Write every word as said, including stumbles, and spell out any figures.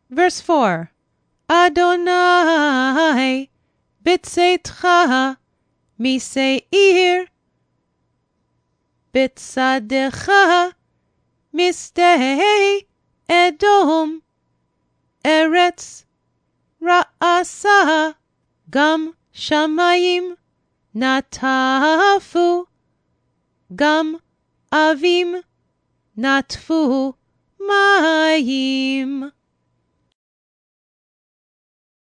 Verse four. Adonai b'tzeitcha miseir, b'tzadecha misdei Edom, Eretz ra'asa gam shamayim natafu, gam avim natfu mayim.